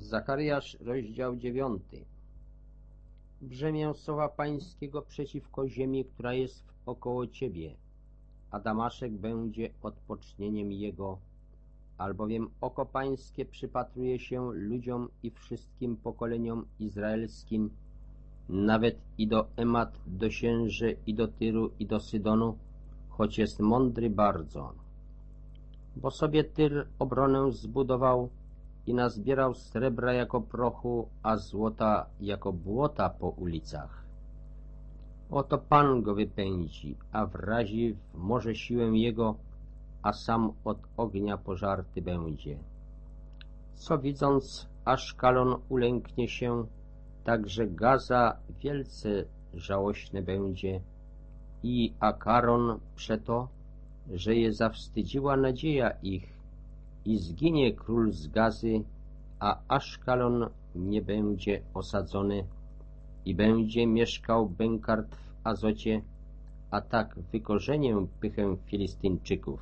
Zachariasz, rozdział 9. Brzemię słowa pańskiego przeciwko ziemi, która jest około ciebie, a Damaszek będzie odpocznieniem jego, albowiem oko pańskie przypatruje się ludziom i wszystkim pokoleniom izraelskim, nawet i do Emat, do Sięży, i do Tyru, i do Sydonu, choć jest mądry bardzo. Bo sobie Tyr obronę zbudował i nazbierał srebra jako prochu, a złota jako błota po ulicach. Oto Pan go wypędzi, a wrazi w morze siłę jego, a sam od ognia pożarty będzie. Co widząc, Aszkalon ulęknie się, także Gaza wielce żałośne będzie i Akaron przeto, że je zawstydziła nadzieja ich i zginie król z Gazy, a Aszkalon nie będzie osadzony i będzie mieszkał Benkart w Azocie, a tak wykorzenię pychę Filistyńczyków.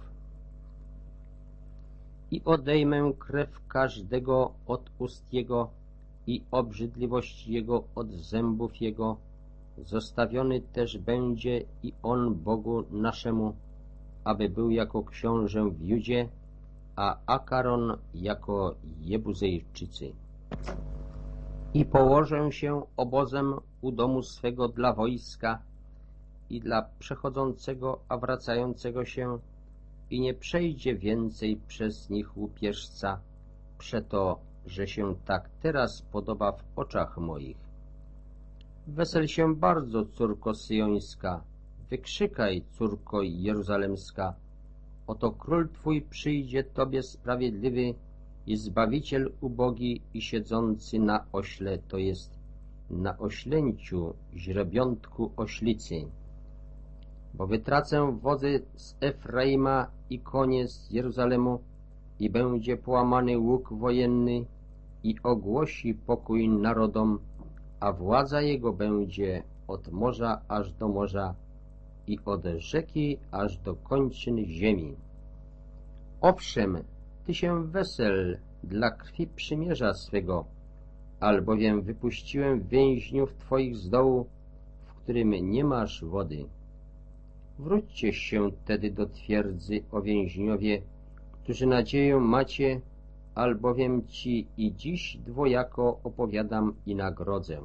I odejmę krew każdego od ust jego i obrzydliwość jego od zębów jego, zostawiony też będzie i on Bogu naszemu, aby był jako książę w Judzie, a Akaron jako Jebuzejczycy. I położę się obozem u domu swego dla wojska i dla przechodzącego, a wracającego się, i nie przejdzie więcej przez nich łupieżca, przeto, że się tak teraz podoba w oczach moich. Wesel się bardzo, córko syjońska, wykrzykaj, córko jeruzalemska, oto król twój przyjdzie tobie sprawiedliwy i zbawiciel ubogi i siedzący na ośle, to jest na oślęciu, źrebiątku oślicy. Bo wytracę wodzy z Efraima i konie z Jeruzalemu i będzie połamany łuk wojenny i ogłosi pokój narodom, a władza jego będzie od morza aż do morza i od rzeki aż do kończyn ziemi. Owszem, ty się wesel dla krwi przymierza swego, albowiem wypuściłem więźniów twoich z dołu, w którym nie masz wody. Wróćcie się tedy do twierdzy, o więźniowie, którzy nadzieję macie, albowiem ci i dziś dwojako opowiadam i nagrodzę.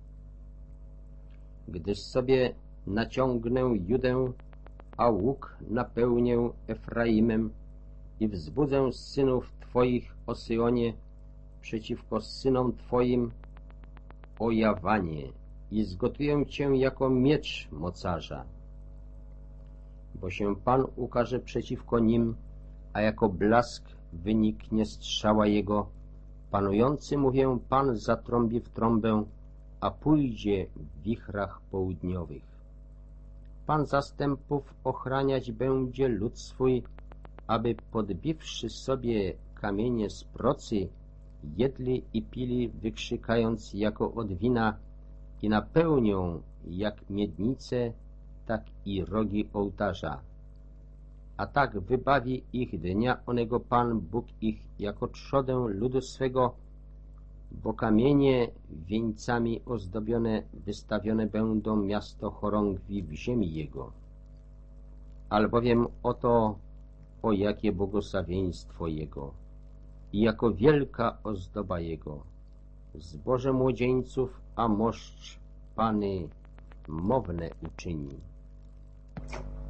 Gdyż sobie naciągnę Judę, a łuk napełnię Efraimem i wzbudzę synów twoich o Syjonie przeciwko synom twoim o Jawanie i zgotuję cię jako miecz mocarza. Bo się Pan ukaże przeciwko nim, a jako blask wyniknie strzała jego. Panujący, mówię, Pan zatrąbi w trąbę, a pójdzie w wichrach południowych. Pan zastępów ochraniać będzie lud swój, aby podbiwszy sobie kamienie z procy, jedli i pili, wykrzykając jako od wina i napełnią jak miednice, tak i rogi ołtarza. A tak wybawi ich dnia onego Pan Bóg ich jako trzodę ludu swego, bo kamienie wieńcami ozdobione wystawione będą miasto chorągwi w ziemi jego. Albowiem oto, o jakie błogosławieństwo jego i jako wielka ozdoba jego, zboże młodzieńców, a moszcz Pany mowne uczyni.